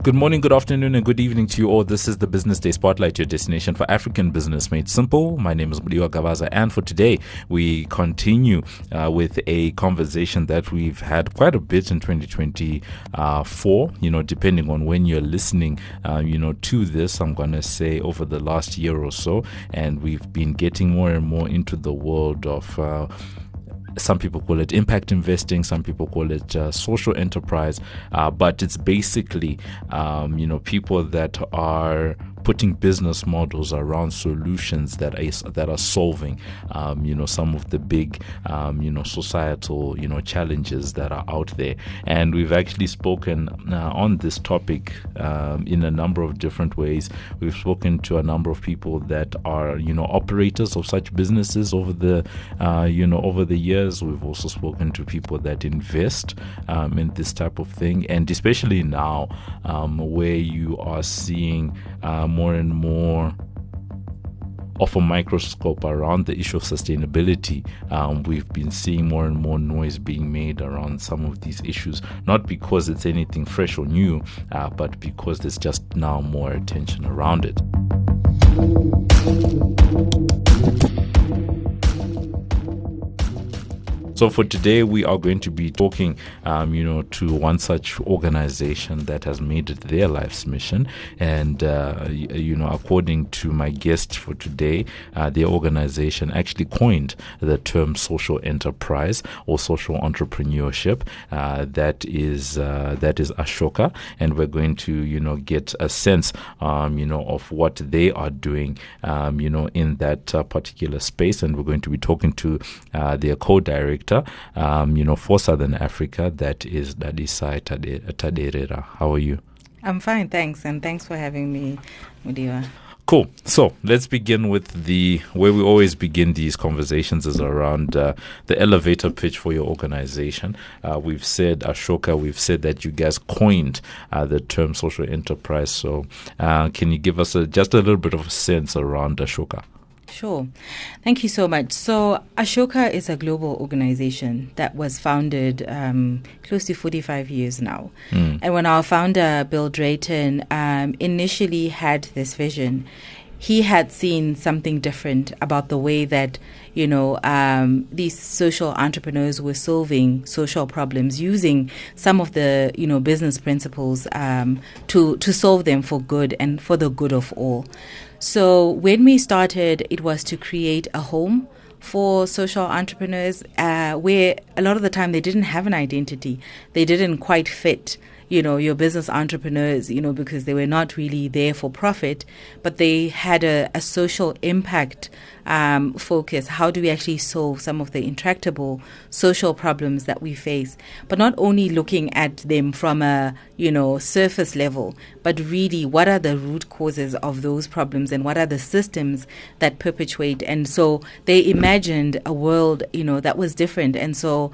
Good morning, good afternoon, and good evening to you all. This is the Business Day Spotlight, your destination for African business made simple. My name is Mudiwa Gavaza, and for today, we continue with a conversation that we've had quite a bit in 2024, depending on when you're listening, to this, I'm going to say over the last year or so, and we've been getting more and more into the world of some people call it impact investing, some people call it social enterprise, but it's basically, people that are putting business models around solutions that are solving, some of the big, societal, challenges that are out there. And we've actually spoken on this topic in a number of different ways. We've spoken to a number of people that are, operators of such businesses over the years. We've also spoken to people that invest in this type of thing, and especially now, where you are seeing more and more of a microscope around the issue of sustainability. We've been seeing more and more noise being made around some of these issues, not because it's anything fresh or new, but because there's just now more attention around it. So for today, we are going to be talking, to one such organization that has made it their life's mission. And, according to my guest for today, their organization actually coined the term social enterprise or social entrepreneurship. That is Ashoka. And we're going to, get a sense, of what they are doing, in that particular space. And we're going to be talking to their co-director, for Southern Africa, that is Dadisai Taderera. How are you? I'm fine, thanks, and thanks for having me, Mudiwa. Cool. So let's begin with where we always begin these conversations is around the elevator pitch for your organization. We've said, Ashoka, that you guys coined the term social enterprise. So can you give us just a little bit of a sense around Ashoka? Sure. Thank you so much. So Ashoka is a global organization that was founded close to 45 years now. And when our founder, Bill Drayton, initially had this vision, he had seen something different about the way that, these social entrepreneurs were solving social problems using some of the, business principles to solve them for good and for the good of all. So when we started, it was to create a home for social entrepreneurs where a lot of the time they didn't have an identity. They didn't quite fit, your business entrepreneurs, because they were not really there for profit, but they had a social impact focus. How do we actually solve some of the intractable social problems that we face? But not only looking at them from a, surface level, but really what are the root causes of those problems and what are the systems that perpetuate? And so they imagined a world, that was different. And so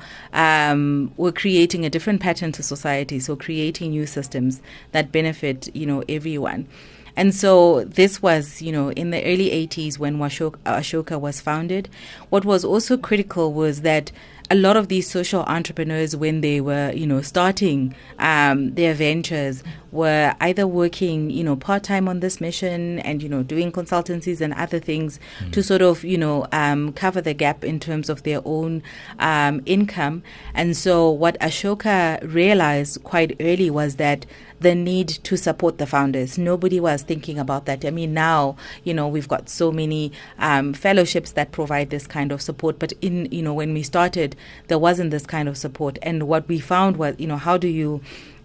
we're creating a different pattern to society. So creating new systems that benefit, everyone. And so this was, in the early 80s when Ashoka was founded. What was also critical was that a lot of these social entrepreneurs, when they were, starting their ventures, were either working, part-time on this mission and, doing consultancies and other things to sort of, cover the gap in terms of their own income. And so what Ashoka realized quite early was that the need to support the founders. Nobody was thinking about that. I mean, now, we've got so many fellowships that provide this kind of support. But when we started, there wasn't this kind of support. And what we found was, how do you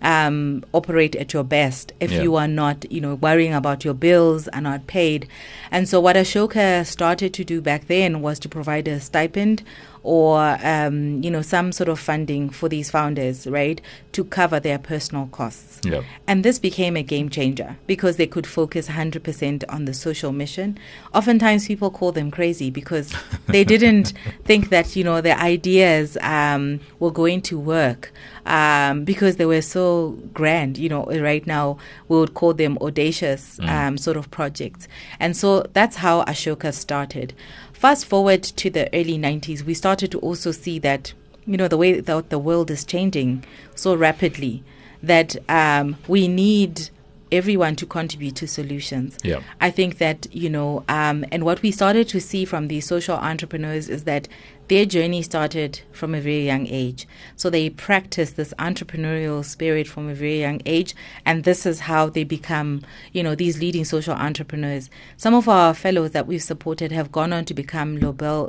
operate at your best if you are not, worrying about your bills are not paid? And so what Ashoka started to do back then was to provide a stipend or, some sort of funding for these founders, right, to cover their personal costs. Yeah. And this became a game changer because they could focus 100% on the social mission. Oftentimes people call them crazy because they didn't think that, their ideas were going to work because they were so grand. Right now we would call them audacious sort of projects. And so that's how Ashoka started. Fast forward to the early 90s, we started to also see that, the way that the world is changing so rapidly, that we need everyone to contribute to solutions. Yeah. I think that, and what we started to see from these social entrepreneurs is that their journey started from a very young age. So they practice this entrepreneurial spirit from a very young age, and this is how they become, these leading social entrepreneurs. Some of our fellows that we've supported have gone on to become Nobel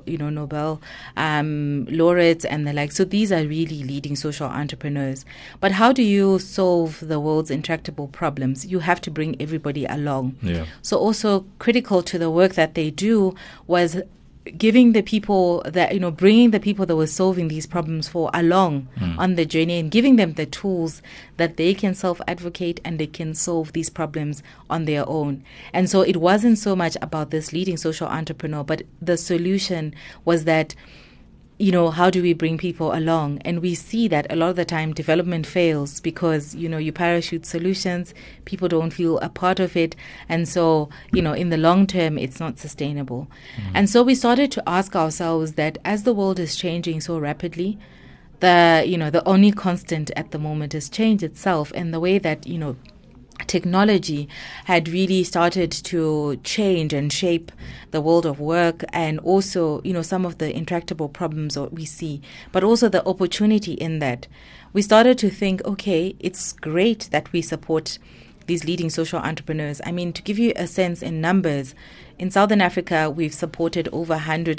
laureates and the like. So these are really leading social entrepreneurs. But how do you solve the world's intractable problems? You have to bring everybody along. Yeah. So also critical to the work that they do was giving the people that, bringing the people that were solving these problems for along on the journey and giving them the tools that they can self-advocate and they can solve these problems on their own. And so it wasn't so much about this leading social entrepreneur, but the solution was that, how do we bring people along? And we see that a lot of the time development fails because, you parachute solutions, people don't feel a part of it. And so, in the long term, it's not sustainable. And so we started to ask ourselves that as the world is changing so rapidly, the only constant at the moment is change itself, and the way that, technology had really started to change and shape the world of work, and also, some of the intractable problems that we see, but also the opportunity in that. We started to think, okay, it's great that we support these leading social entrepreneurs. I mean, to give you a sense in numbers, in Southern Africa, we've supported over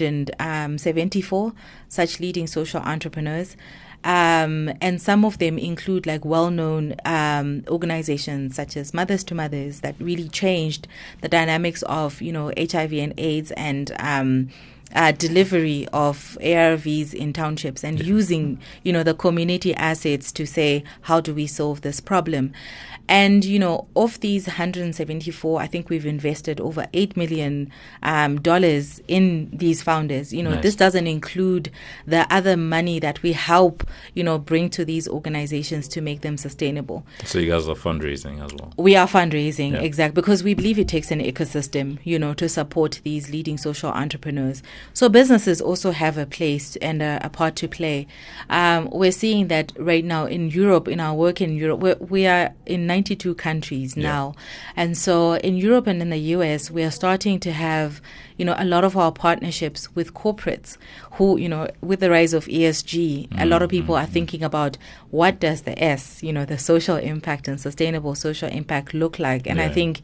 174 such leading social entrepreneurs. And some of them include like well-known organizations such as Mothers to Mothers that really changed the dynamics of, HIV and AIDS and delivery of ARVs in townships and using, the community assets to say, how do we solve this problem? And, of these 174, I think we've invested over $8 million in these founders. Nice. This doesn't include the other money that we help, bring to these organizations to make them sustainable. So you guys are fundraising as well? We are fundraising, yeah. Exactly, because we believe it takes an ecosystem, to support these leading social entrepreneurs. So businesses also have a place and a part to play. We're seeing that right now in Europe, in our work in Europe, we are in 92 countries now. And so in Europe and in the US, we are starting to have, a lot of our partnerships with corporates who, with the rise of ESG, a lot of people are thinking about what does the S, the social impact and sustainable social impact look like. And I think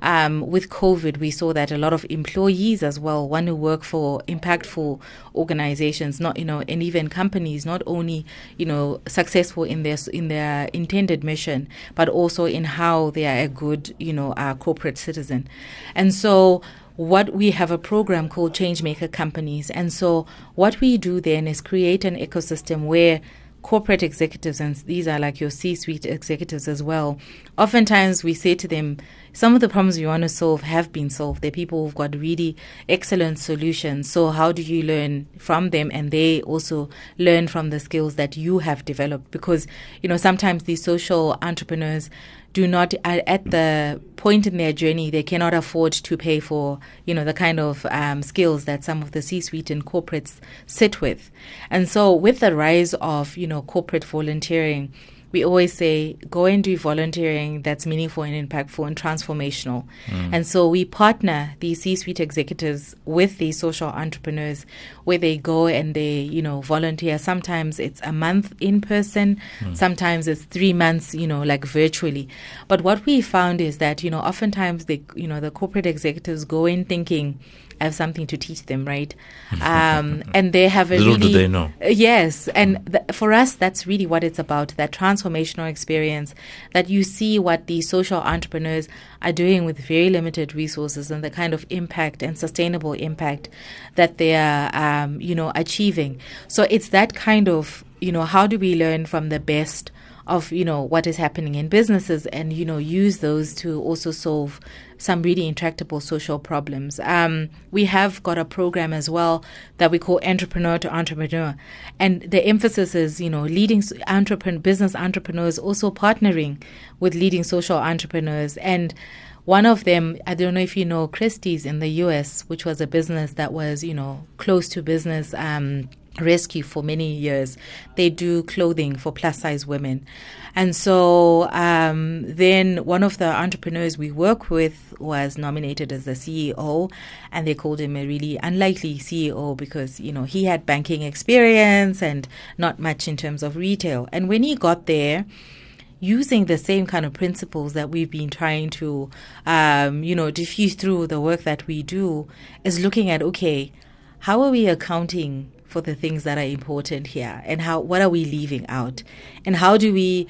with COVID, we saw that a lot of employees as well want to work for impactful organizations, not, and even companies, not only, successful in their intended mission, but also in how they are a good, corporate citizen. And so we have a program called Changemaker Companies. And so what we do then is create an ecosystem where corporate executives, and these are like your C-suite executives as well, oftentimes we say to them, some of the problems you want to solve have been solved. They're people who've got really excellent solutions. So how do you learn from them? And they also learn from the skills that you have developed. Because, sometimes these social entrepreneurs do not, at the point in their journey, they cannot afford to pay for, the kind of skills that some of the C-suite and corporates sit with. And so with the rise of, corporate volunteering, we always say, go and do volunteering that's meaningful and impactful and transformational. And so we partner these C-suite executives with these social entrepreneurs where they go and they, volunteer. Sometimes it's a month in person. Sometimes it's 3 months, like virtually. But what we found is that, oftentimes the corporate executives go in thinking, I have something to teach them, right? And they have a little really... do they know. Yes. And for us, that's really what it's about, that transformational experience, that you see what these social entrepreneurs are doing with very limited resources and the kind of impact and sustainable impact that they are, achieving. So it's that kind of, how do we learn from the best of, what is happening in businesses and, use those to also solve some really intractable social problems. We have got a program as well that we call Entrepreneur to Entrepreneur. And the emphasis is, leading business entrepreneurs also partnering with leading social entrepreneurs. And one of them, I don't know if you know Christie's in the US, which was a business that was, close to business Rescue for many years. They do clothing for plus size women. And so then one of the entrepreneurs we work with was nominated as the CEO, and they called him a really unlikely CEO because, he had banking experience and not much in terms of retail. And when he got there, using the same kind of principles that we've been trying to, diffuse through the work that we do, is looking at, okay, how are we accounting for the things that are important here, and what are we leaving out, and how do we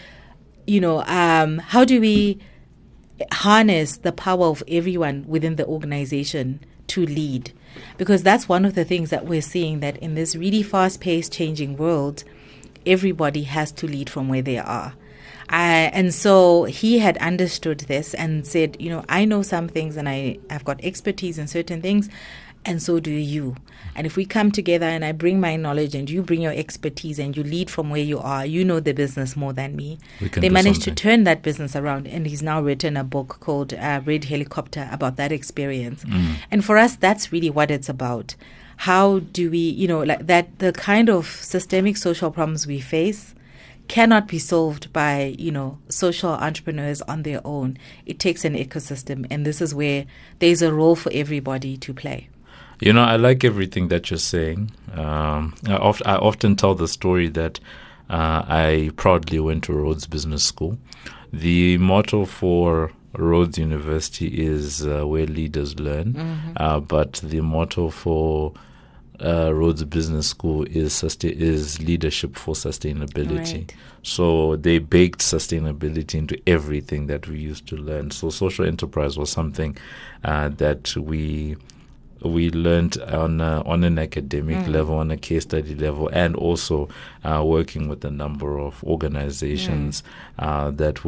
harness the power of everyone within the organization to lead? Because that's one of the things that we're seeing, that in this really fast-paced changing world, everybody has to lead from where they are. And so he had understood this and said, I know some things and I've got expertise in certain things, and so do you. And if we come together and I bring my knowledge and you bring your expertise and you lead from where you are, you know the business more than me. They managed to turn that business around, and he's now written a book called Red Helicopter about that experience. And for us, that's really what it's about. How do we, the kind of systemic social problems we face cannot be solved by, social entrepreneurs on their own. It takes an ecosystem, and this is where there's a role for everybody to play. I like everything that you're saying. I often tell the story that I proudly went to Rhodes Business School. The motto for Rhodes University is where leaders learn, but the motto for Rhodes Business School is leadership for sustainability. Right. So they baked sustainability into everything that we used to learn. So social enterprise was something that we learned on an academic level, on a case study level, and also working with a number of organizations that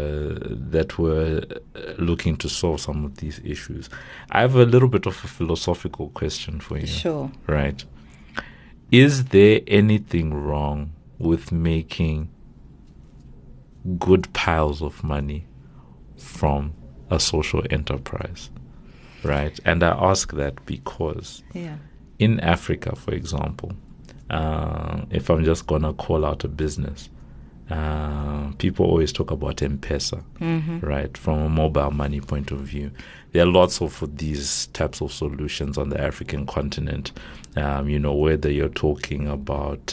were looking to solve some of these issues. I have a little bit of a philosophical question for you. Sure. Right. Is there anything wrong with making good piles of money from a social enterprise? Right. And I ask that because in Africa, for example, if I'm just going to call out a business, people always talk about M-Pesa, right, from a mobile money point of view. There are lots of these types of solutions on the African continent, whether you're talking about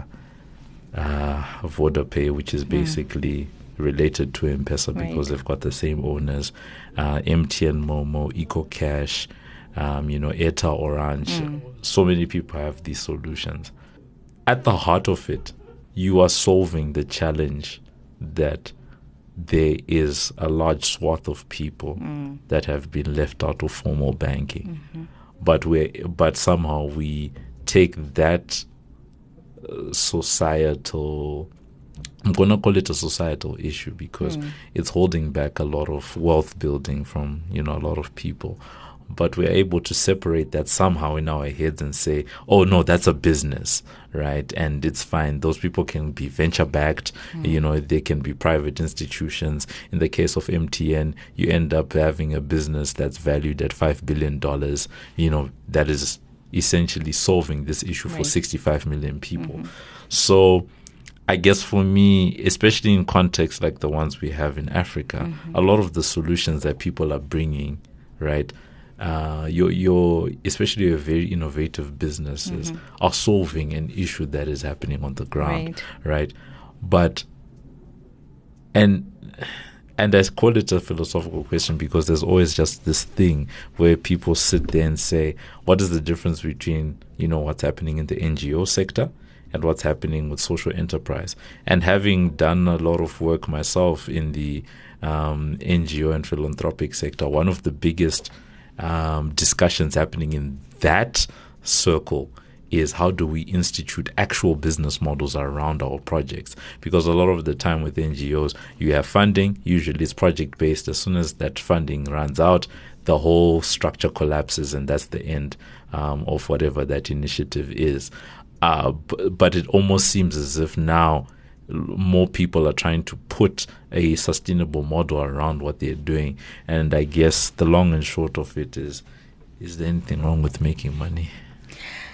VodaPay, which is basically related to M-Pesa because they've got the same owners, MTN Momo, EcoCash, Airtel Orange. So many people have these solutions. At the heart of it, you are solving the challenge that there is a large swath of people that have been left out of formal banking. But somehow we take that societal, I'm going to call it a societal issue because it's holding back a lot of wealth building from, a lot of people. But we're able to separate that somehow in our heads and say, oh, no, that's a business, right? And it's fine. Those people can be venture-backed. They can be private institutions. In the case of MTN, you end up having a business that's valued at $5 billion, that is essentially solving this issue for 65 million people. So I guess for me, especially in contexts like the ones we have in Africa, a lot of the solutions that people are bringing, right, especially your very innovative businesses are solving an issue that is happening on the ground, right? But and I call it a philosophical question because there's always just this thing where people sit there and say, what is the difference between what's happening in the NGO sector and what's happening with social enterprise? And having done a lot of work myself in the NGO and philanthropic sector, one of the biggest discussions happening in that circle is how do we institute actual business models around our projects? Because a lot of the time with NGOs, you have funding, usually it's project-based. As soon as that funding runs out, the whole structure collapses, and that's the end of whatever that initiative is. But it almost seems as if now more people are trying to put a sustainable model around what they're doing. And I guess the long and short of it is there anything wrong with making money?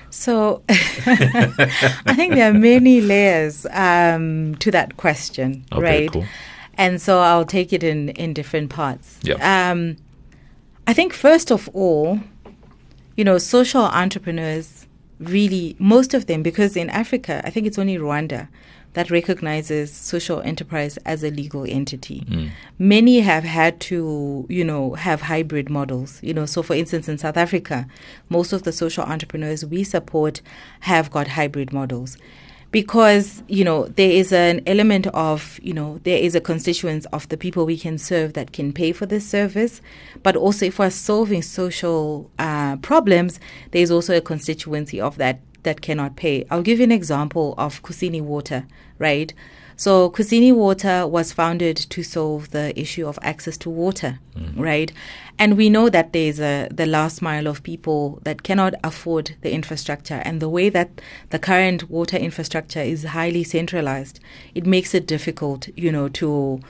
So I think there are many layers to that question, Okay, right? cool. And so I'll take it in different parts. Yeah. I think first of all, social entrepreneurs really, most of them, because in Africa, I think it's only Rwanda that recognizes social enterprise as a legal entity. Many have had to, have hybrid models. So for instance, in South Africa, most of the social entrepreneurs we support have got hybrid models. Because, there is an element of, there is a constituency of the people we can serve that can pay for this service. But also if we're solving social problems, there's also a constituency of that cannot pay. I'll give you an example of Kusini Water, right? So Kusini Water was founded to solve the issue of access to water, right? And we know that there's the last mile of people that cannot afford the infrastructure. And the way that the current water infrastructure is highly centralized, it makes it difficult, to,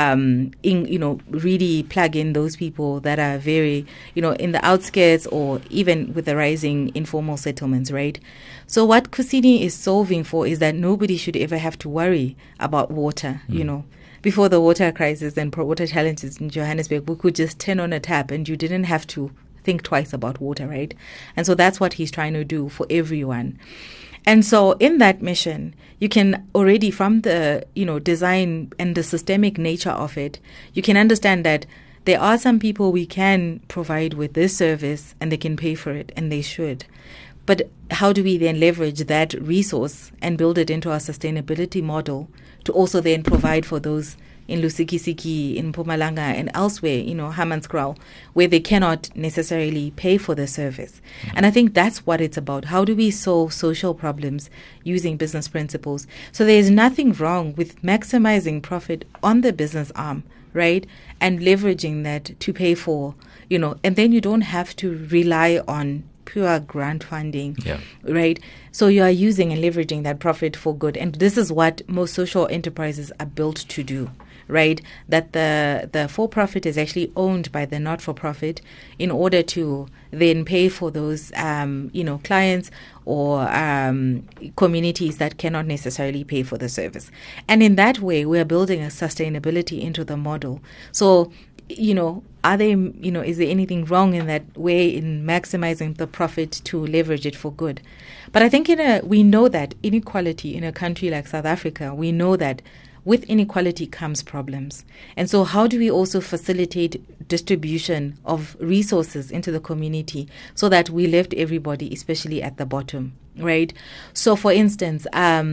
really plug in those people that are very, in the outskirts or even with the rising informal settlements, right? So what Kusini is solving for is that nobody should ever have to worry about water, Before the water crisis and water challenges in Johannesburg, we could just turn on a tap and you didn't have to think twice about water, right? And so that's what he's trying to do for everyone. And so in that mission, you can already, from the, design and the systemic nature of it, you can understand that there are some people we can provide with this service and they can pay for it, and they should. But how do we then leverage that resource and build it into our sustainability model to also then provide for those in Lusikisiki, in Mpumalanga, and elsewhere, Hammanskraal, where they cannot necessarily pay for the service? And I think that's what it's about. How do we solve social problems using business principles? So there's nothing wrong with maximizing profit on the business arm, right? And leveraging that to pay for, and then you don't have to rely on pure grant funding, right? So you are using and leveraging that profit for good. And this is what most social enterprises are built to do, right? That the for-profit is actually owned by the not-for-profit in order to then pay for those, clients or communities that cannot necessarily pay for the service. And in that way, we are building a sustainability into the model. So, are they, is there anything wrong in that way in maximizing the profit to leverage it for good? But I think we know that inequality in a country like South Africa, we know that with inequality comes problems. And so how do we also facilitate distribution of resources into the community so that we lift everybody, especially at the bottom, right? So for instance,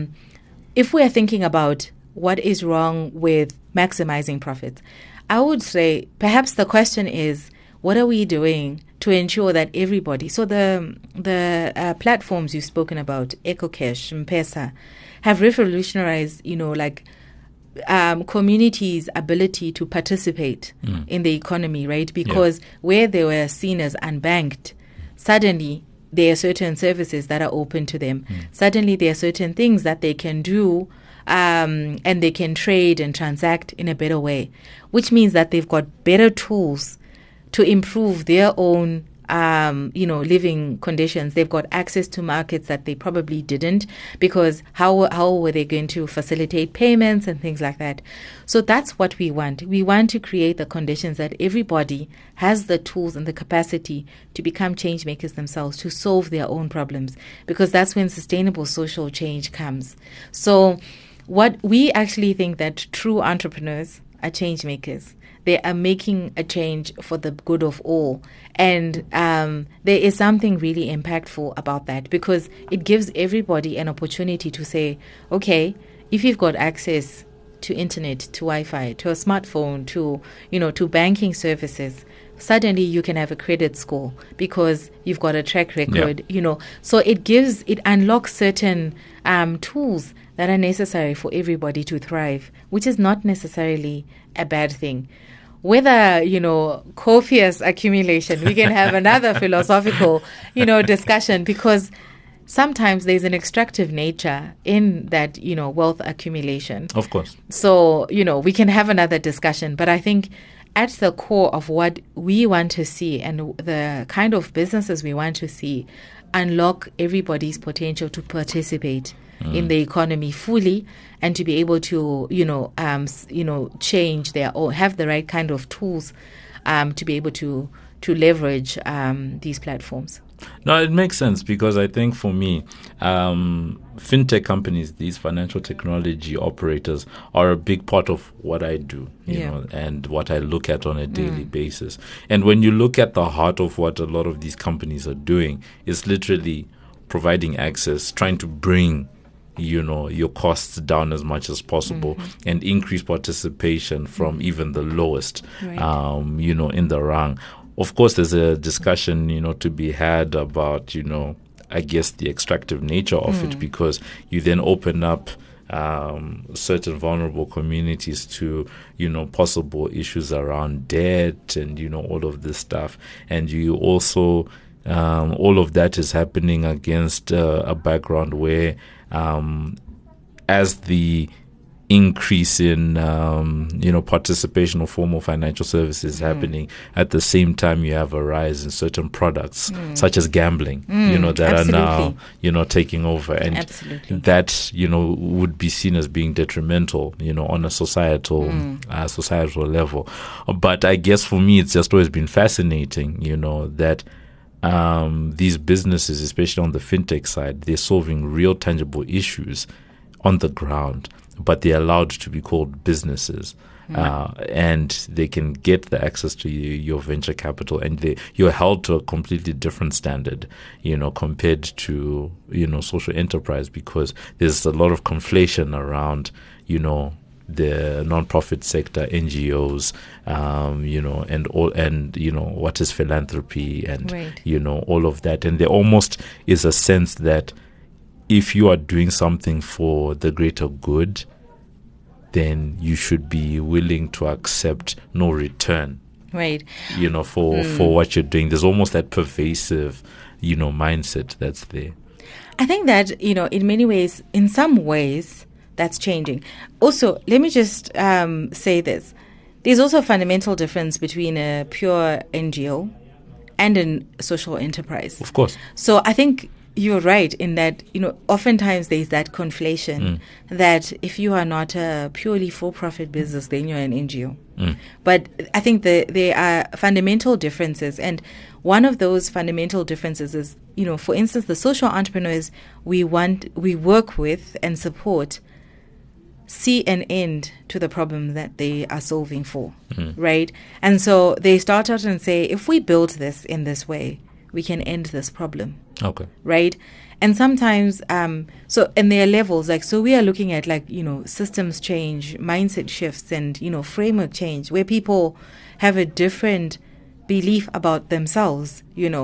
if we are thinking about what is wrong with maximizing profits, I would say perhaps the question is, what are we doing to ensure that everybody, so the platforms you've spoken about, EcoCash, M-Pesa, have revolutionized, communities' ability to participate in the economy, right? Because where they were seen as unbanked, suddenly there are certain services that are open to them. Suddenly there are certain things that they can do, and they can trade and transact in a better way, which means that they've got better tools to improve their own, living conditions. They've got access to markets that they probably didn't, because how were they going to facilitate payments and things like that? So that's what we want. We want to create the conditions that everybody has the tools and the capacity to become change makers themselves, to solve their own problems, because that's when sustainable social change comes. So what we actually think that true entrepreneurs are change makers. They are making a change for the good of all. And there is something really impactful about that, because it gives everybody an opportunity to say, okay, if you've got access to internet, to Wi-Fi, to a smartphone, to banking services, suddenly you can have a credit score because you've got a track record, So it unlocks certain tools that are necessary for everybody to thrive, which is not necessarily a bad thing. Whether, copious accumulation, we can have another philosophical, discussion, because sometimes there's an extractive nature in that, wealth accumulation. Of course. So, we can have another discussion. But I think at the core of what we want to see and the kind of businesses we want to see unlock everybody's potential to participate in the economy fully and to be able to, change their own, have the right kind of tools to be able to leverage these platforms. No, it makes sense because I think for me, fintech companies, these financial technology operators, are a big part of what I do, you know, and what I look at on a daily basis. And when you look at the heart of what a lot of these companies are doing, it's literally providing access, trying to bring, your costs down as much as possible and increase participation from even the lowest, in the rung. Of course, there's a discussion, to be had about, I guess the extractive nature of it, because you then open up certain vulnerable communities to, possible issues around debt and, all of this stuff. And you also, all of that is happening against a background where as the increase in participation of formal financial services happening, at the same time you have a rise in certain products such as gambling that are now taking over, and that would be seen as being detrimental on a societal level. But I guess for me it's just always been fascinating that these businesses, especially on the fintech side, they're solving real tangible issues on the ground, but they're allowed to be called businesses. And they can get the access to your venture capital, and you're held to a completely different standard, compared to, social enterprise, because there's a lot of conflation around, the non-profit sector, NGOs, what is philanthropy and, all of that. And there almost is a sense that if you are doing something for the greater good, then you should be willing to accept no return. Right. For what you're doing. There's almost that pervasive, mindset that's there. I think that, in many ways, in some ways, that's changing. Also, let me just say this. There's also a fundamental difference between a pure NGO and a social enterprise. Of course. So I think you're right in that, oftentimes there's that conflation that if you are not a purely for-profit business, then you're an NGO. But I think there are fundamental differences. And one of those fundamental differences is, for instance, the social entrepreneurs we work with and support see an end to the problem that they are solving for, right? And so they start out and say, if we build this in this way, we can end this problem. Okay. Right? And sometimes, and there are levels, so we are looking at systems change, mindset shifts, and, framework change, where people have a different belief about themselves,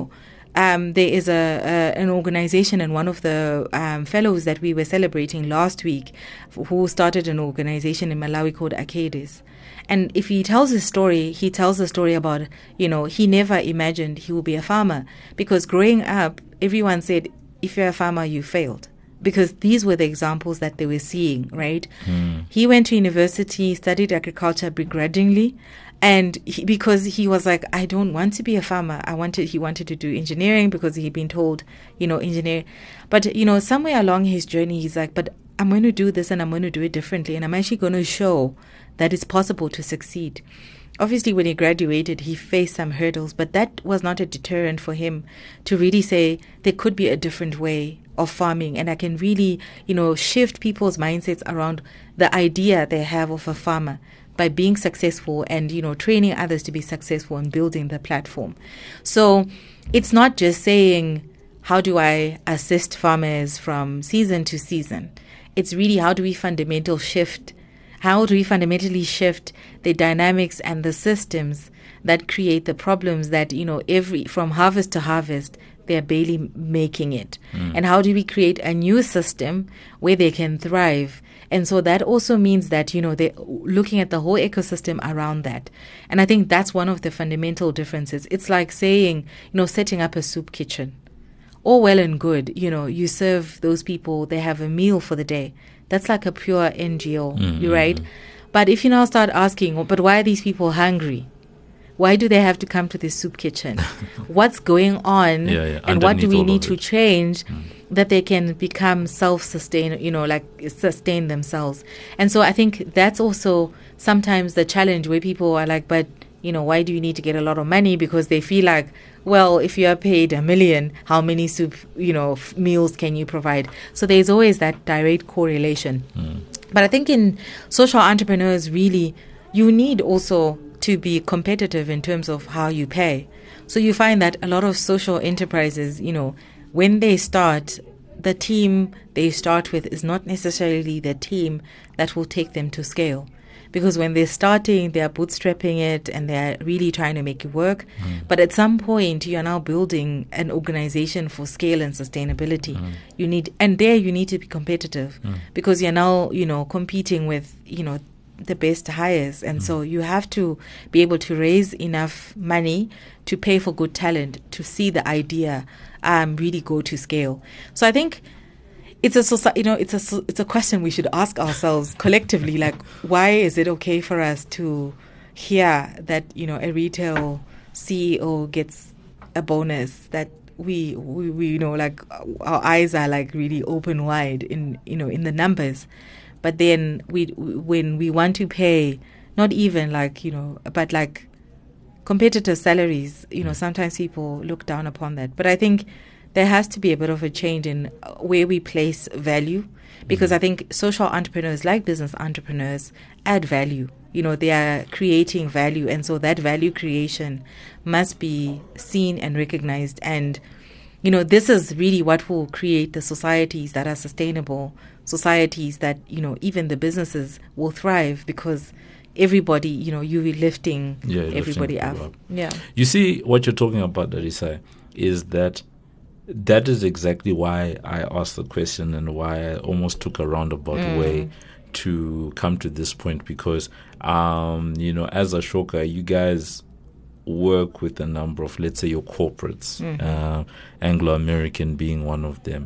There is an organization, and one of the fellows that we were celebrating last week who started an organization in Malawi called Arcadis. And if he tells his story, he tells the story about, he never imagined he would be a farmer, because growing up, everyone said, if you're a farmer, you failed. Because these were the examples that they were seeing, right? He went to university, studied agriculture begrudgingly, and because he was like, I don't want to be a farmer. He wanted to do engineering because he'd been told, engineer. But, somewhere along his journey, he's like, but I'm going to do this and I'm going to do it differently. And I'm actually going to show that it's possible to succeed. Obviously, when he graduated, he faced some hurdles, but that was not a deterrent for him to really say there could be a different way of farming, and I can really, shift people's mindsets around the idea they have of a farmer by being successful and, training others to be successful and building the platform. So it's not just saying, how do I assist farmers from season to season? It's really how do we fundamentally shift the dynamics and the systems that create the problems that, from harvest to harvest, they're barely making it. And how do we create a new system where they can thrive? And so that also means that, they're looking at the whole ecosystem around that. And I think that's one of the fundamental differences. It's like saying, setting up a soup kitchen. All well and good, you serve those people, they have a meal for the day. That's like a pure NGO, right? But if you now start asking, but why are these people hungry? why do they have to come to the soup kitchen? What's going on? And what do we need to change that they can become self-sustain, sustain themselves? And so I think that's also sometimes the challenge where people are like, but, why do you need to get a lot of money? Because they feel like, well, if you are paid $1 million, how many soup, meals can you provide? So there's always that direct correlation. But I think in social entrepreneurs, really, you need also to be competitive in terms of how you pay. So you find that a lot of social enterprises, when they start, the team they start with is not necessarily the team that will take them to scale. Because when they're starting, they're bootstrapping it and they're really trying to make it work. But at some point, you are now building an organization for scale and sustainability. You need to be competitive because you're now, competing with, the best hires. And so you have to be able to raise enough money to pay for good talent, to see the idea really go to scale. So I think it's a question we should ask ourselves collectively, like, why is it okay for us to hear that, a retail CEO gets a bonus that we like our eyes are like really open wide in the numbers. But then when we want to pay, not even like, but like competitive salaries, sometimes people look down upon that. But I think there has to be a bit of a change in where we place value, because I think social entrepreneurs, like business entrepreneurs, add value. They are creating value. And so that value creation must be seen and recognized. And, this is really what will create the societies that are sustainable, societies that, even the businesses will thrive, because everybody, you're lifting everybody up. Yeah. You see, what you're talking about, Larissa, is that is exactly why I asked the question and why I almost took a roundabout way to come to this point, because, as Ashoka, you guys work with a number of, let's say, your corporates, Anglo-American being one of them,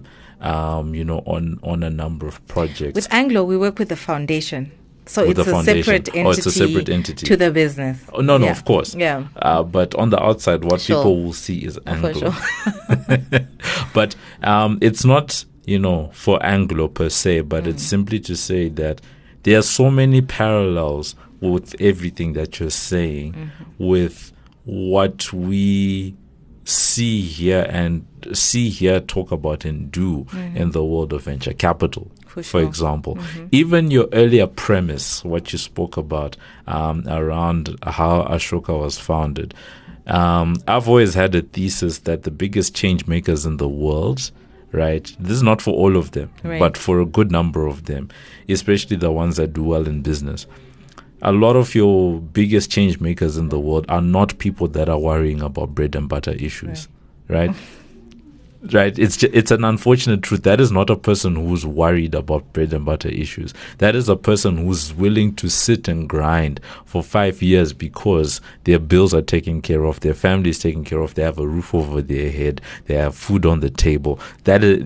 on a number of projects. With Anglo, we work with the foundation. So it's a separate entity to the business. Oh, no, of course. Yeah. But on the outside, what people will see is Anglo. But it's not, for Anglo per se, but it's simply to say that there are so many parallels with everything that you're saying with what we see here, talk about and do in the world of venture capital. For example, even your earlier premise, what you spoke about around how Ashoka was founded, I've always had a thesis that the biggest change makers in the world, right, this is not for all of them, but for a good number of them, especially the ones that do well in business, a lot of your biggest change makers in the world are not people that are worrying about bread and butter issues, right? Right, it's an unfortunate truth. That is not a person who's worried about bread and butter issues. That is a person who's willing to sit and grind for 5 years because their bills are taken care of, their family is taken care of, they have a roof over their head, they have food on the table. That is,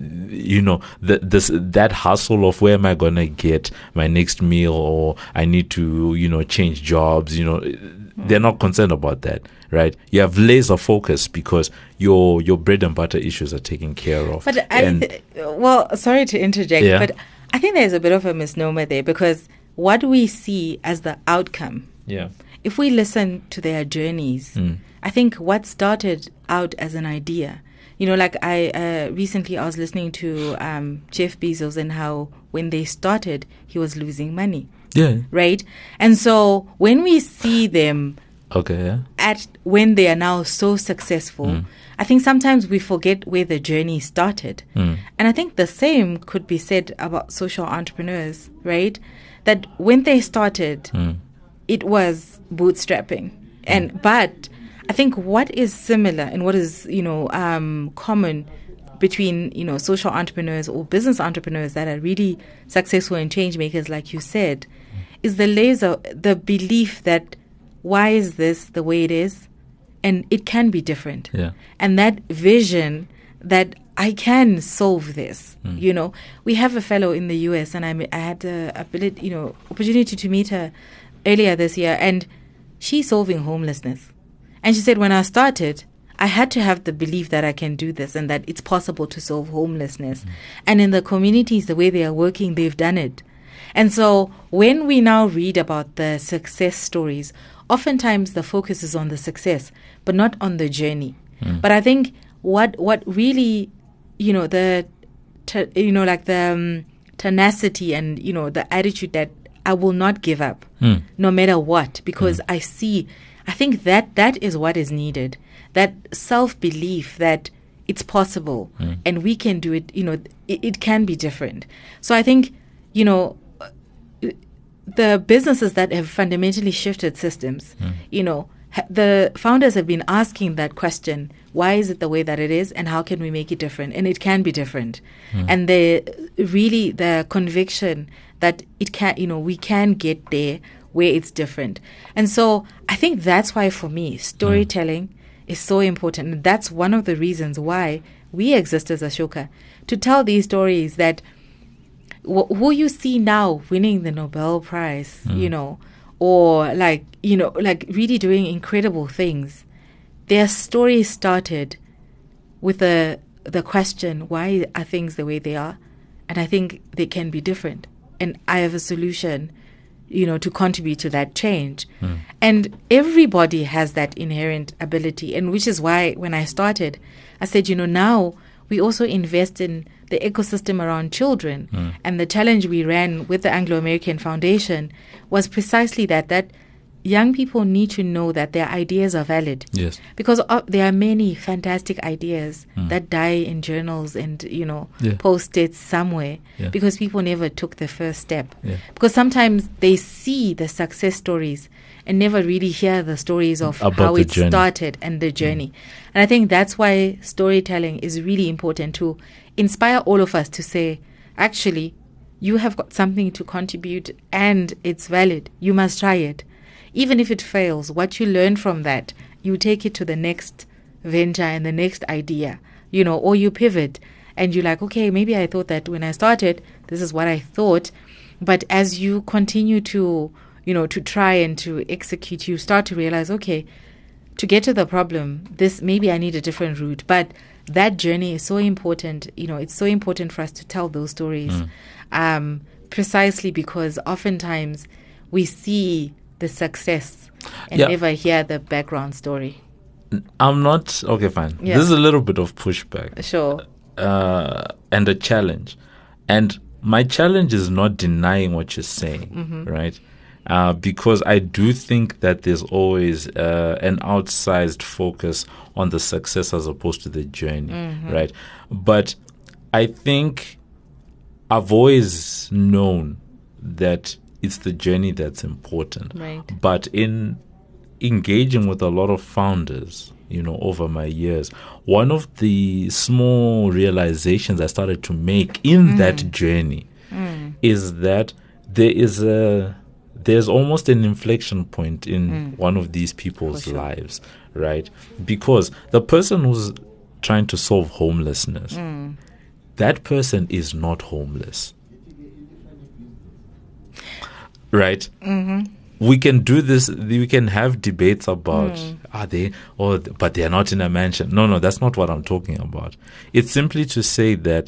that hustle of where am I gonna get my next meal, or I need to change jobs. They're not concerned about that. Right, you have laser focus because your bread and butter issues are taken care of. But sorry to interject, but I think there's a bit of a misnomer there, because what we see as the outcome, if we listen to their journeys, I think what started out as an idea, like I recently I was listening to Jeff Bezos and how when they started he was losing money. Yeah. Right, and so when we see them. Okay. Yeah. At when they are now so successful, I think sometimes we forget where the journey started. And I think the same could be said about social entrepreneurs, right? That when they started, it was bootstrapping. But I think what is similar and what is, common between, social entrepreneurs or business entrepreneurs that are really successful and change makers, like you said, is the belief that why is this the way it is? And it can be different. Yeah. And that vision that I can solve this. We have a fellow in the US, and I had the opportunity to meet her earlier this year, and she's solving homelessness. And she said, when I started, I had to have the belief that I can do this and that it's possible to solve homelessness. And in the communities, the way they are working, they've done it. And so when we now read about the success stories, oftentimes the focus is on the success, but not on the journey. But I think what really, the tenacity and, the attitude that I will not give up no matter what, because I think that is what is needed. That self-belief that it's possible and we can do it, it can be different. So I think, the businesses that have fundamentally shifted systems, the founders have been asking that question, why is it the way that it is and how can we make it different? And it can be different. And the conviction that it can, we can get there where it's different. And so I think that's why for me, storytelling is so important. And that's one of the reasons why we exist as Ashoka, to tell these stories that who you see now winning the Nobel Prize, or really doing incredible things, their story started with the question, why are things the way they are? And I think they can be different. And I have a solution, to contribute to that change. And everybody has that inherent ability. And which is why when I started, I said, now we also invest in the ecosystem around children. And the challenge we ran with the Anglo-American Foundation was precisely that young people need to know that their ideas are valid. Yes. Because there are many fantastic ideas that die in journals and, post-its somewhere because people never took the first step. Yeah. Because sometimes they see the success stories and never really hear the stories of how it started and the journey. And I think that's why storytelling is really important, to inspire all of us to say, actually, you have got something to contribute and it's valid. You must try it. Even if it fails, what you learn from that, you take it to the next venture and the next idea, or you pivot and you're like, okay, maybe I thought that when I started, this is what I thought. But as you continue to try and to execute, you start to realize, okay, to get to the problem, maybe I need a different route. But that journey is so important. It's so important for us to tell those stories, precisely because oftentimes we see the success and never hear the background story. I'm not okay. Fine. Yeah. This is a little bit of pushback. Sure. And a challenge, and my challenge is not denying what you're saying, right? Because I do think that there's always an outsized focus on the success as opposed to the journey, right? But I think I've always known that it's the journey that's important. Right. But in engaging with a lot of founders, over my years, one of the small realizations I started to make in that journey is that there's almost an inflection point in one of these people's lives, right? Because the person who's trying to solve homelessness, that person is not homeless. Right? We can do this. We can have debates about are they, but they are not in a mansion. No, that's not what I'm talking about. It's simply to say that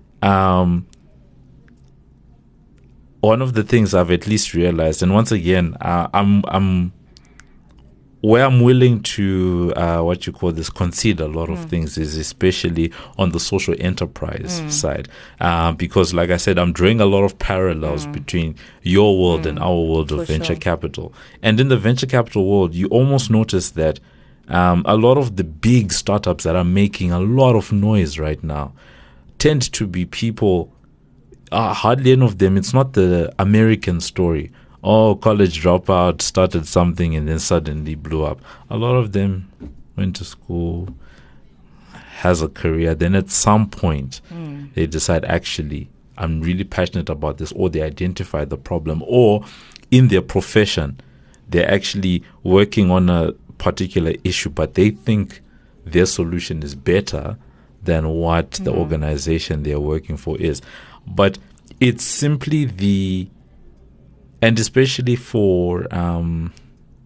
one of the things I've at least realized, and once again, I'm where I'm willing to concede a lot of things is especially on the social enterprise side, because like I said, I'm drawing a lot of parallels between your world and our world of venture capital. And in the venture capital world, you almost notice that a lot of the big startups that are making a lot of noise right now tend to be people, hardly any of them, it's not the American story. College dropout, started something and then suddenly blew up. A lot of them went to school, has a career, then at some point they decide, actually, I'm really passionate about this, or they identify the problem, or in their profession, they're actually working on a particular issue, but they think their solution is better than what the organization they're working for is. But it's simply and especially for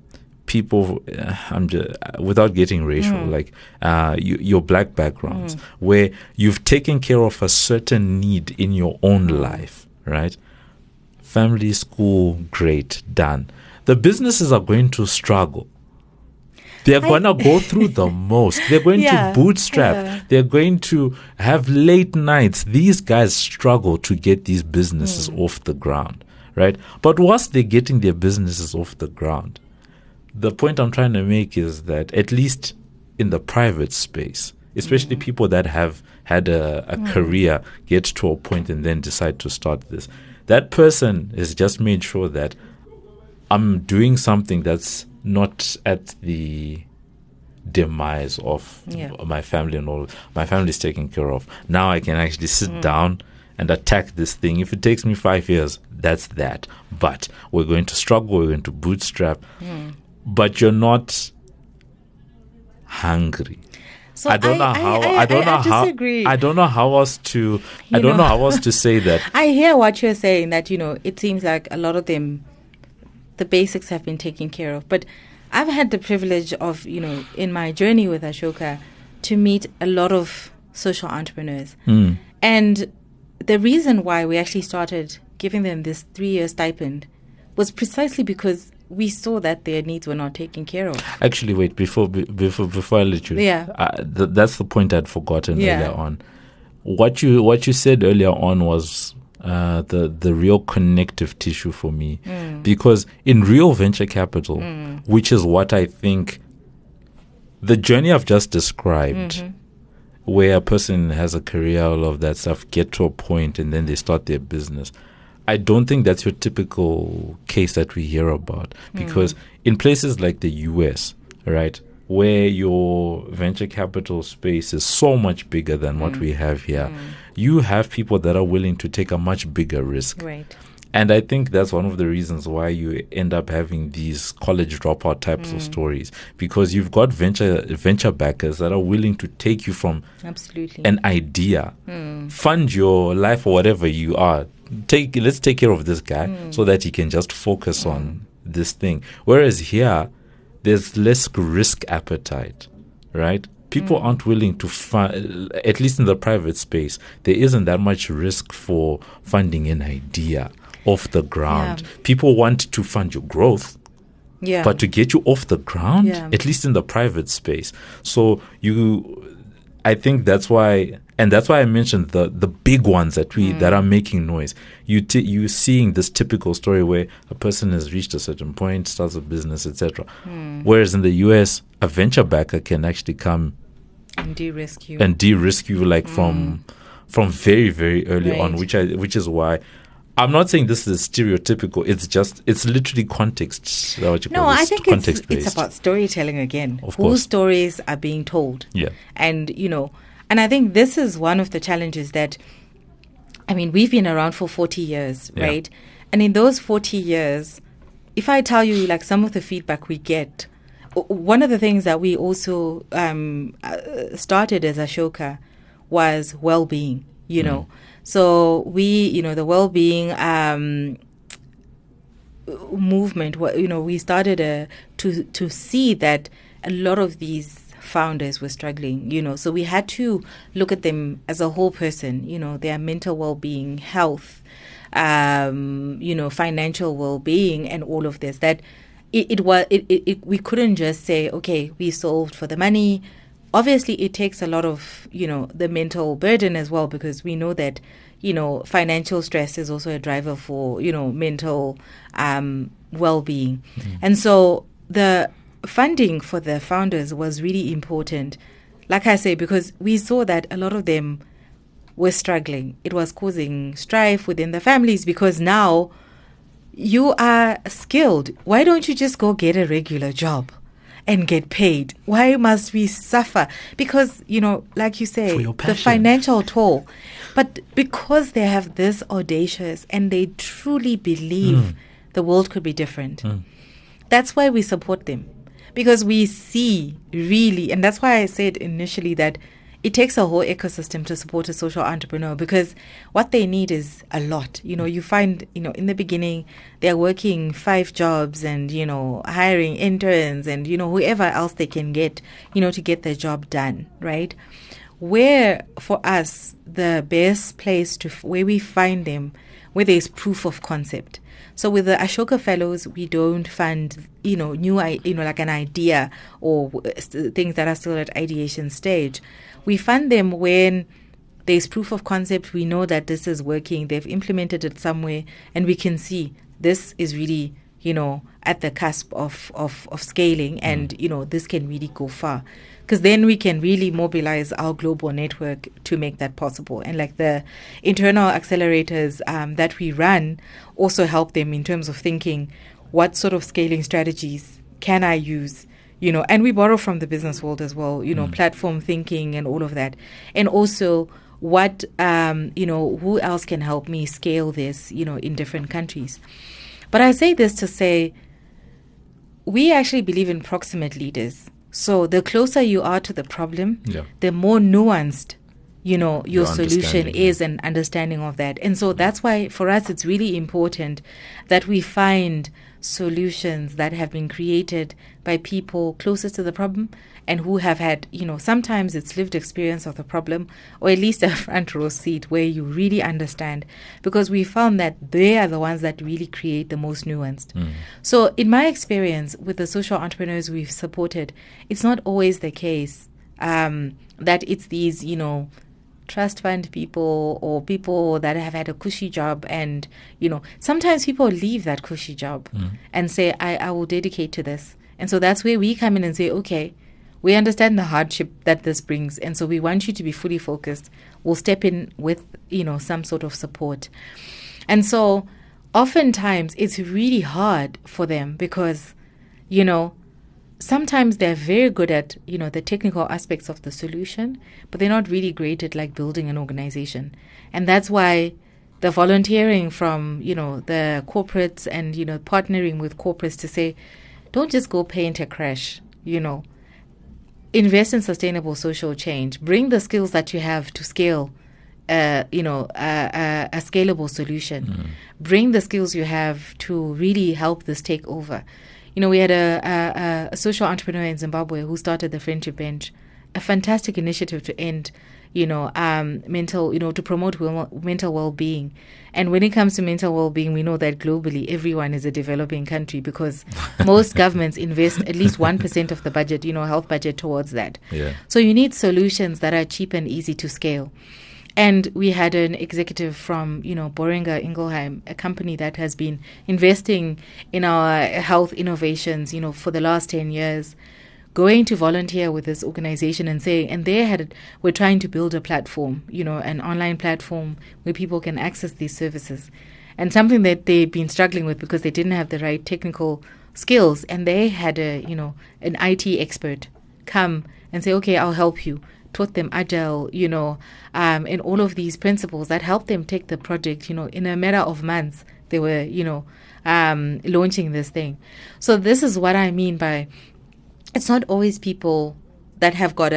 people, I'm just, without getting racial, like your black backgrounds, where you've taken care of a certain need in your own life, right? Family, school, great, done. The businesses are going to struggle. They're going to go through the most. They're going to bootstrap. They're going to have late nights. These guys struggle to get these businesses off the ground, right? But whilst they're getting their businesses off the ground, the point I'm trying to make is that at least in the private space, especially people that have had a career, get to a point and then decide to start this, that person has just made sure that I'm doing something that's not at the demise of my family and all. My family is taken care of. Now I can actually sit down and attack this thing. If it takes me 5 years, that's that. But we're going to struggle. We're going to bootstrap. But you're not hungry. So I don't know how. I don't know how else to. I don't know how else to say that. I hear what you're saying. That it seems like a lot of them, the basics have been taken care of. But I've had the privilege of, in my journey with Ashoka, to meet a lot of social entrepreneurs. And the reason why we actually started giving them this 3-year stipend was precisely because we saw that their needs were not taken care of. Actually, wait, before I let you. That's the point I'd forgotten earlier on. What you said earlier on was the real connective tissue for me, because in real venture capital, which is what I think the journey I've just described, where a person has a career, all of that stuff, get to a point and then they start their business. I don't think that's your typical case that we hear about, because in places like the US, right, where your venture capital space is so much bigger than what we have here, you have people that are willing to take a much bigger risk. Right. And I think that's one of the reasons why you end up having these college dropout types of stories, because you've got venture backers that are willing to take you from an idea, fund your life or whatever you are. Let's take care of this guy so that he can just focus on this thing. Whereas here, there's less risk appetite, right? People aren't willing to fund, at least in the private space, there isn't that much risk for funding an idea off the ground. People want to fund your growth, but to get you off the ground, at least in the private space. So I think that's why, and that's why I mentioned the big ones that are making noise. You seeing this typical story where a person has reached a certain point, starts a business, etc. Whereas in the US, a venture backer can actually come and de-risk you, like from very, very early on, which is why I'm not saying this is stereotypical. It's literally context. I think it's about storytelling again. Of course. Whose stories are being told. Yeah. And, and I think this is one of the challenges that, we've been around for 40 years, right? And in those 40 years, if I tell you like some of the feedback we get, one of the things that we also started as Ashoka was well-being, So we, the well-being movement, we started to see that a lot of these founders were struggling, so we had to look at them as a whole person, their mental well-being, health, financial well-being, and all of this. That we couldn't just say, okay, we solved for the money. Obviously, it takes a lot of, the mental burden as well, because we know that, financial stress is also a driver for, mental well-being. And so the funding for the founders was really important, like I say, because we saw that a lot of them were struggling. It was causing strife within the families, because now you are skilled. Why don't you just go get a regular job and get paid? Why must we suffer? Because, like you say, the financial toll. But because they have this audacious and they truly believe the world could be different, that's why we support them. Because we see really, and that's why I said initially that it takes a whole ecosystem to support a social entrepreneur, because what they need is a lot. You find, in the beginning, they're working 5 jobs and, hiring interns and, whoever else they can get, to get their job done, right? Where, for us, the best place where we find them, where there's proof of concept. So with the Ashoka Fellows, we don't fund, new, like an idea or things that are still at ideation stage. We fund them when there's proof of concept. We know that this is working. They've implemented it somewhere, and we can see this is really, at the cusp of scaling, and, this can really go far. Because then we can really mobilize our global network to make that possible. And like the internal accelerators that we run also help them in terms of thinking, what sort of scaling strategies can I use? And we borrow from the business world as well, platform thinking and all of that. And also what, who else can help me scale this, in different countries. But I say this to say, we actually believe in proximate leaders. So the closer you are to the problem, the more nuanced, your solution is, and understanding of that. And so that's why for us it's really important that we find solutions that have been created by people closest to the problem and who have had, sometimes it's lived experience of the problem, or at least a front row seat where you really understand, because we found that they are the ones that really create the most nuanced. So in my experience with the social entrepreneurs we've supported, it's not always the case that it's these, trust fund people or people that have had a cushy job, and sometimes people leave that cushy job and say, I will dedicate to this. And so that's where we come in and say, okay, we understand the hardship that this brings, and so we want you to be fully focused. We'll step in with some sort of support. And so oftentimes it's really hard for them because sometimes they're very good at, the technical aspects of the solution, but they're not really great at like building an organization. And that's why the volunteering from, the corporates and, partnering with corporates to say, don't just go paint a crash, invest in sustainable social change, bring the skills that you have to scale, a scalable solution, bring the skills you have to really help this take over. We had a social entrepreneur in Zimbabwe who started the Friendship Bench, a fantastic initiative to end, to promote mental well-being. And when it comes to mental well-being, we know that globally everyone is a developing country because most governments invest at least 1% of the budget, health budget towards that. Yeah. So you need solutions that are cheap and easy to scale. And we had an executive from, Boehringer Ingelheim, a company that has been investing in our health innovations, for the last 10 years, going to volunteer with this organization and saying, and we're trying to build a platform, an online platform where people can access these services. And something that they've been struggling with because they didn't have the right technical skills. And they had an IT expert come and say, okay, I'll help you. Taught them Agile, and all of these principles that helped them take the project, in a matter of months, they were, launching this thing. So this is what I mean by, it's not always people that have got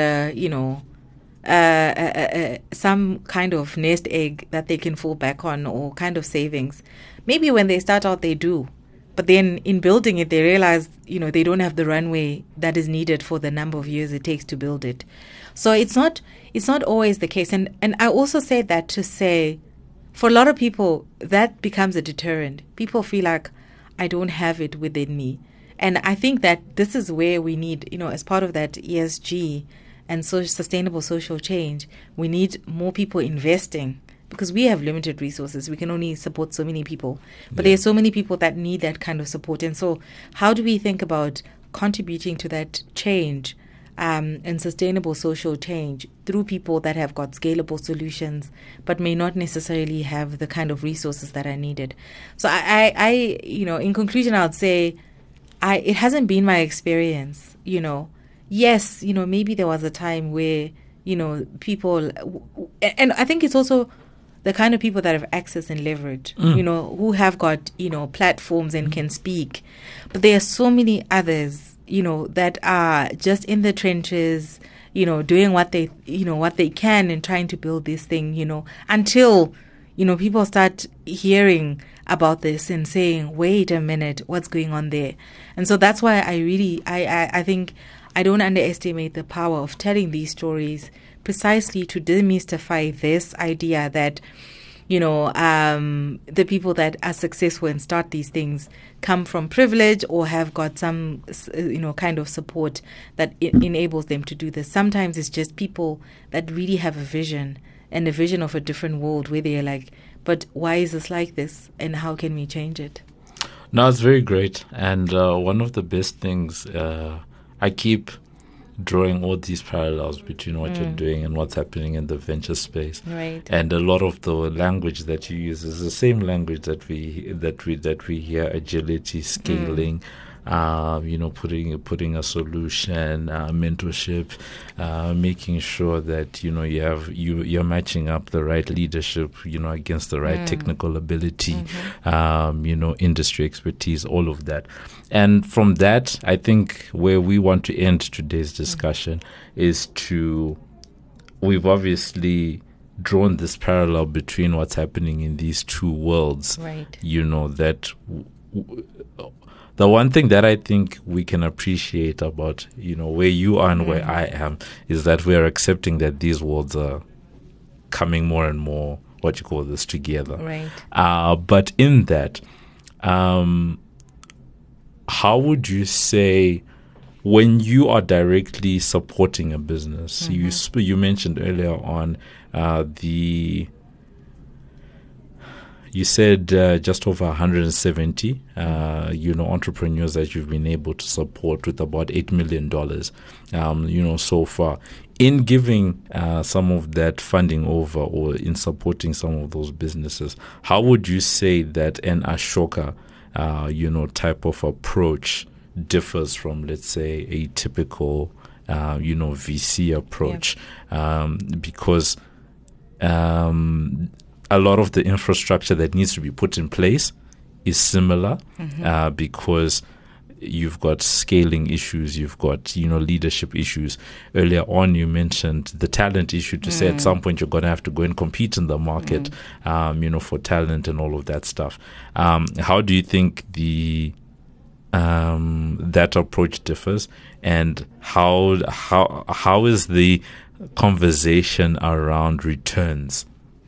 some kind of nest egg that they can fall back on or kind of savings. Maybe when they start out, they do. But then in building it, they realize, they don't have the runway that is needed for the number of years it takes to build it. So it's not always the case. And I also say that to say, for a lot of people, that becomes a deterrent. People feel like, I don't have it within me. And I think that this is where we need, as part of that ESG and sustainable social change, we need more people investing. Because we have limited resources. We can only support so many people. But there are so many people that need that kind of support. And so how do we think about contributing to that change and sustainable social change through people that have got scalable solutions but may not necessarily have the kind of resources that are needed? So I in conclusion, I would say it hasn't been my experience, Yes, maybe there was a time where, people, and I think it's also the kind of people that have access and leverage, who have got, platforms and can speak. But there are so many others, that are just in the trenches, doing what they can and trying to build this thing, until, people start hearing about this and saying, wait a minute, what's going on there? And so that's why I think I don't underestimate the power of telling these stories, precisely to demystify this idea that, the people that are successful and start these things come from privilege or have got some, kind of support that enables them to do this. Sometimes it's just people that really have a vision, and a vision of a different world, where they're like, but why is this like this, and how can we change it? No, it's very great. And one of the best things, I keep drawing all these parallels between what you're doing and what's happening in the venture space. Right. And a lot of the language that you use is the same language that we hear: agility, scaling, putting a solution, mentorship, making sure that you're matching up the right leadership, against the right technical ability, industry expertise, all of that. And from that, I think where we want to end today's discussion is we've obviously drawn this parallel between what's happening in these two worlds. Right. That the one thing that I think we can appreciate about, where you are and where I am, is that we are accepting that these worlds are coming more and more, together. Right. But in that, how would you say, when you are directly supporting a business, you mentioned earlier on you said just over 170, entrepreneurs that you've been able to support with about $8 million, so far. In giving some of that funding over, or in supporting some of those businesses, how would you say that an Ashoka, type of approach differs from, let's say, a typical, VC approach? Because a lot of the infrastructure that needs to be put in place is similar, because you've got scaling issues, you've got, leadership issues. Earlier on, you mentioned the talent issue, to say at some point you're going to have to go and compete in the market, for talent and all of that stuff. How do you think that approach differs, and how is the conversation around returns,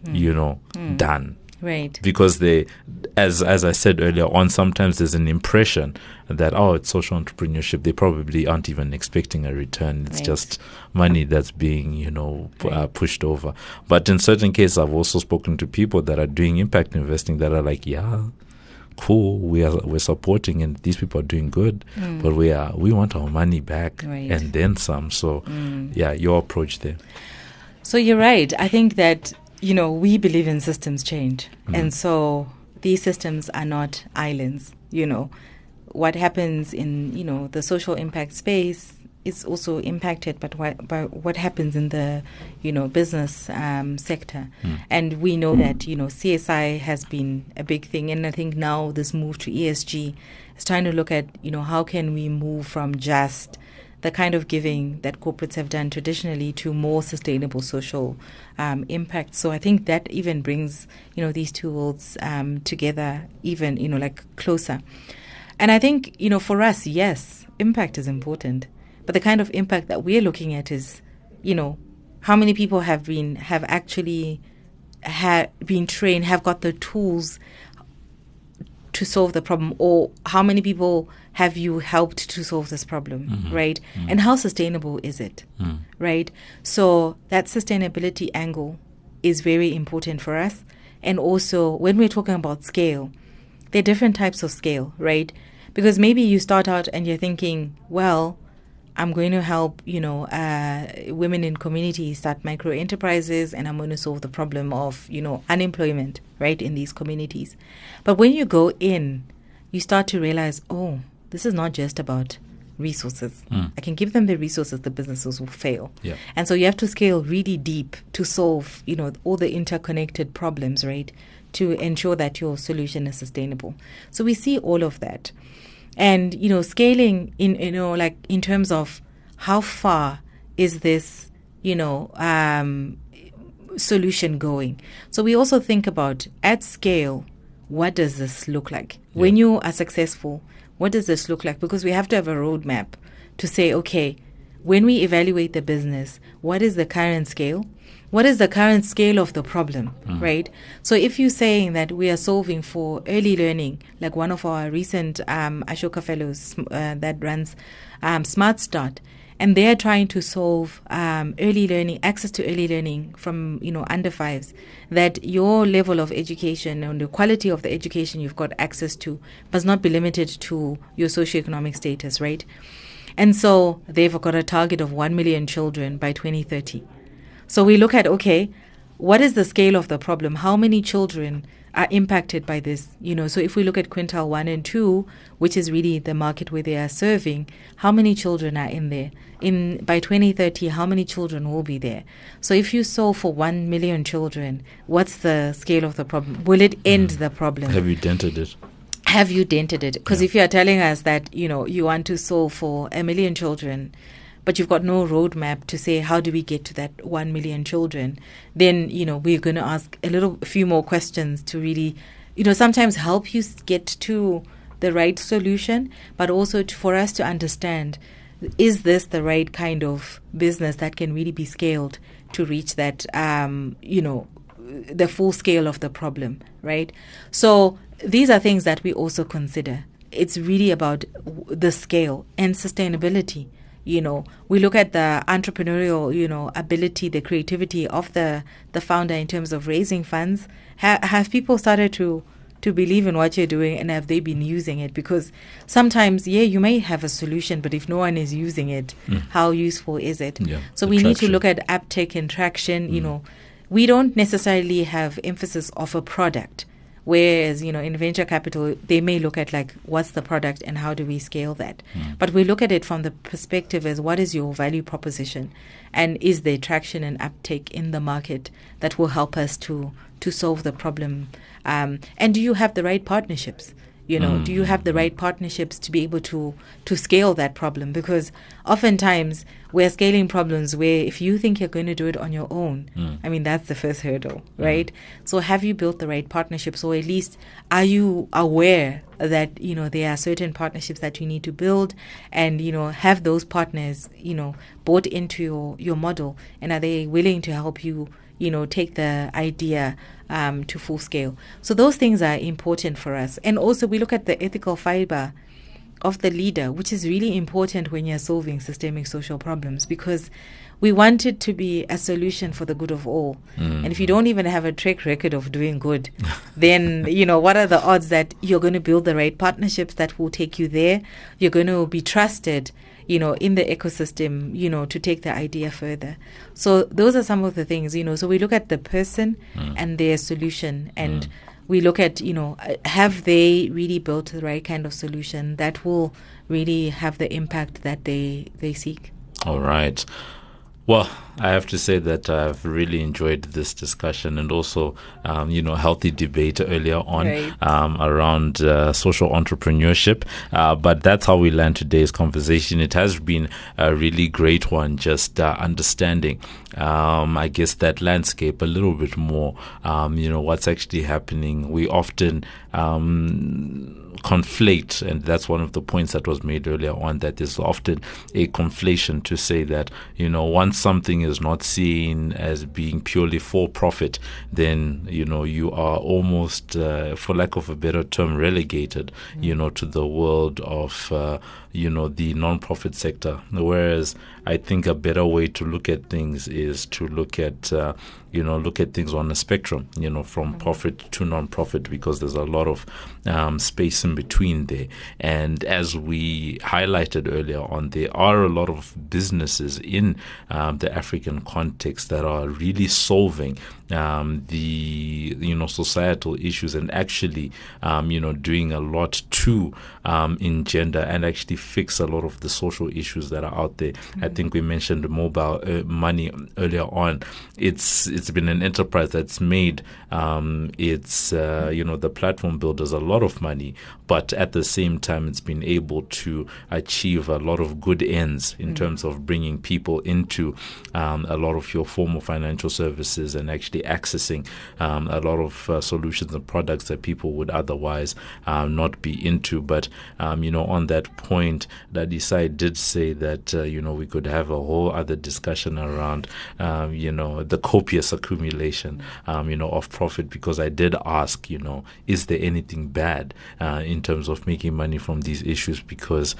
done? Right. Because as I said earlier on, sometimes there's an impression that, it's social entrepreneurship. They probably aren't even expecting a return. It's just money that's being, pushed over. But in certain cases, I've also spoken to people that are doing impact investing that are like, yeah, cool, we're supporting, and these people are doing good, but we want our money back and then some. So, your approach there. So you're right. I think that we believe in systems change. And so these systems are not islands. What happens in, the social impact space is also impacted by what happens in the, business sector. And we know that, CSI has been a big thing. And I think now this move to ESG is trying to look at, how can we move from just the kind of giving that corporates have done traditionally to more sustainable social impact. So I think that even brings, these two worlds together, even, closer. And I think, for us, yes, impact is important. But the kind of impact that we're looking at is, how many people have actually been trained, have got the tools to solve the problem, or how many people have you helped to solve this problem, right? And how sustainable is it, right? So that sustainability angle is very important for us. And also, when we're talking about scale, there are different types of scale, right? Because maybe you start out and you're thinking, well, I'm going to help, women in communities start micro enterprises, and I'm going to solve the problem of, unemployment, right, in these communities. But when you go in, you start to realize, this is not just about resources. I can give them the resources, the businesses will fail. Yeah. And so you have to scale really deep to solve, all the interconnected problems, right, to ensure that your solution is sustainable. So we see all of that. And, scaling in terms of how far is this, solution going? So we also think about, at scale, what does this look like? Yeah. When you are successful, what does this look like? Because we have to have a roadmap to say, okay, when we evaluate the business, what is the current scale? What is the current scale of the problem, right? So if you're saying that we are solving for early learning, like one of our recent Ashoka Fellows that runs Smart Start, and they're trying to solve early learning, access to early learning from, under fives, that your level of education and the quality of the education you've got access to must not be limited to your socioeconomic status, right? And so they've got a target of 1 million children by 2030. So we look at, okay, what is the scale of the problem? How many children are impacted by this? So if we look at quintile 1 and 2, which is really the market where they are serving, how many children are in there? By 2030, how many children will be there? So if you solve for 1 million children, what's the scale of the problem? Will it end the problem? Have you dented it? Have you dented it? Because if you are telling us that, you want to solve for 1 million children, but you've got no roadmap to say, how do we get to that 1 million children? Then, we're going to ask a few more questions to really, sometimes help you get to the right solution, but also for us to understand, is this the right kind of business that can really be scaled to reach that, the full scale of the problem, right? So these are things that we also consider. It's really about the scale and sustainability. We look at the entrepreneurial, ability, the creativity of the founder in terms of raising funds. Have people started to believe in what you're doing, and have they been using it? Because sometimes, you may have a solution, but if no one is using it, how useful is it? Yeah, so we need to look at uptake and traction. We don't necessarily have emphasis of a product. Whereas, in venture capital, they may look at what's the product and how do we scale that? But we look at it from the perspective as, what is your value proposition? And is there traction and uptake in the market that will help us to solve the problem? And do you have the right partnerships? Do you have the right partnerships to be able to scale that problem? Because oftentimes we're scaling problems where if you think you're going to do it on your own, that's the first hurdle, right? So have you built the right partnerships, or at least are you aware that, there are certain partnerships that you need to build, and, have those partners, bought into your model, and are they willing to help you, take the idea to full scale? So those things are important for us. And also we look at the ethical fiber of the leader, which is really important when you're solving systemic social problems, because we want it to be a solution for the good of all. And if you don't even have a track record of doing good, then, what are the odds that you're going to build the right partnerships that will take you there? You're going to be trusted, in the ecosystem, to take the idea further. So those are some of the things, so we look at the person and their solution, and we look at, have they really built the right kind of solution that will really have the impact that they seek? All right. Well, I have to say that I've really enjoyed this discussion, and also, healthy debate earlier on, right, around social entrepreneurship. But that's how we land today's conversation. It has been a really great one, just understanding, I guess, that landscape a little bit more, what's actually happening. We often conflate, and that's one of the points that was made earlier on, that there's often a conflation to say that, once something is not seen as being purely for profit, then, you are almost, for lack of a better term, relegated, to the world of, the non-profit sector. Whereas I think a better way to look at things is to look at, look at things on a spectrum, from profit to non-profit, because there's a lot of space in between there. And as we highlighted earlier on, there are a lot of businesses in the African context that are really solving the societal issues, and actually doing a lot to engender and actually fix a lot of the social issues that are out there. I think we mentioned mobile money earlier on. It's been an enterprise that's made the platform builders a lot of money, but at the same time it's been able to achieve a lot of good ends in terms of bringing people into a lot of your formal financial services and actually accessing a lot of solutions and products that people would otherwise not be into. But on that point, Dadisai did say that we could have a whole other discussion around the copious accumulation of profit, because I did ask, is there anything bad in terms of making money from these issues? Because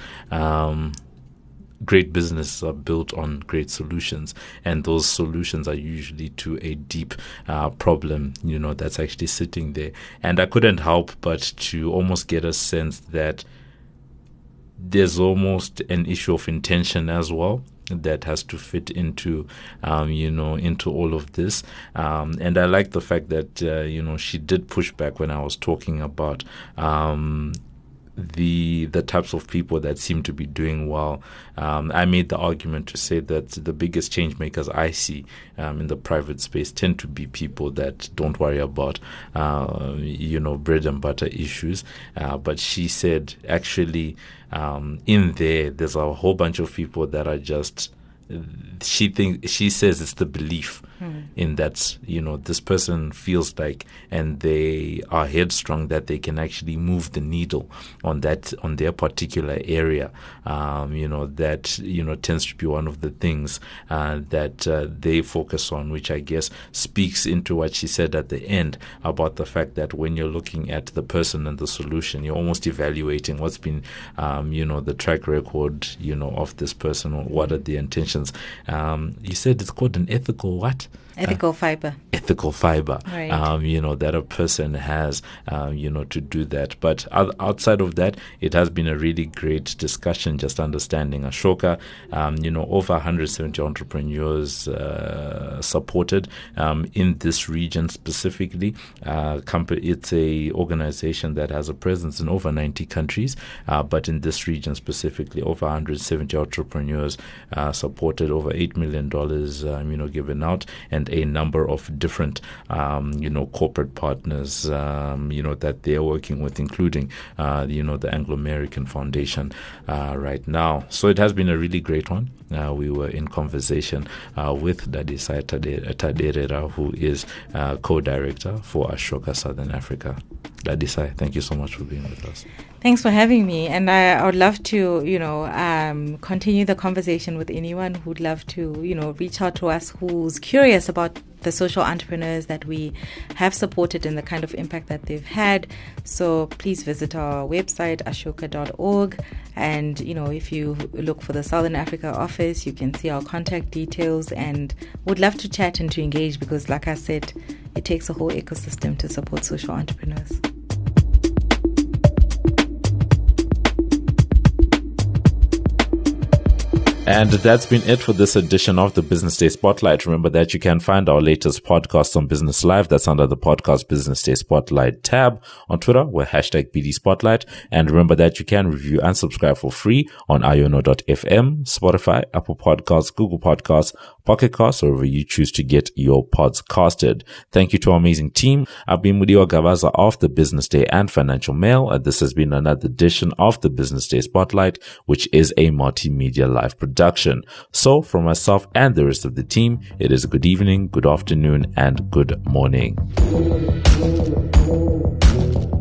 great businesses are built on great solutions, and those solutions are usually to a deep problem, that's actually sitting there. And I couldn't help but to almost get a sense that there's almost an issue of intention as well that has to fit into into all of this. And I like the fact that she did push back when I was talking about the types of people that seem to be doing well. I made the argument to say that the biggest change makers I see in the private space tend to be people that don't worry about bread and butter issues. But she said actually in there's a whole bunch of people that are just, she says it's the belief in that this person feels like, and they are headstrong, that they can actually move the needle on their particular area. That tends to be one of the things that they focus on, which I guess speaks into what she said at the end about the fact that when you're looking at the person and the solution, you're almost evaluating what's been the track record of this person, or what are the intentions. You said it's called an ethical what? Ethical fiber. Ethical fiber, right. That a person has, to do that. But outside of that, it has been a really great discussion, just understanding Ashoka. Over 170 entrepreneurs supported in this region specifically. It's a organization that has a presence in over 90 countries, but in this region specifically, over 170 entrepreneurs supported, over $8 million, given out, and a number of different, corporate partners, that they're working with, including, the Anglo-American Foundation right now. So it has been a really great one. We were in conversation with Dadisai Taderera, who is co-director for Ashoka Southern Africa. Dadisai, thank you so much for being with us. Thanks for having me. And I would love to, continue the conversation with anyone who'd love to, reach out to us, who's curious about the social entrepreneurs that we have supported and the kind of impact that they've had. So please visit our website, ashoka.org. And, if you look for the Southern Africa office, you can see our contact details, and would love to chat and to engage, because like I said, it takes a whole ecosystem to support social entrepreneurs. And that's been it for this edition of the Business Day Spotlight. Remember that you can find our latest podcast on Business Live. That's under the podcast Business Day Spotlight tab. On Twitter, we're #BD Spotlight. And remember that you can review and subscribe for free on iono.fm, Spotify, Apple Podcasts, Google Podcasts, Pocket Casts, or wherever you choose to get your pods casted. Thank you to our amazing team. I've been Mudiwa Gavaza of the Business Day and Financial Mail. And this has been another edition of the Business Day Spotlight, which is a multimedia live production. So from myself and the rest of the team, it is a good evening, good afternoon, and good morning.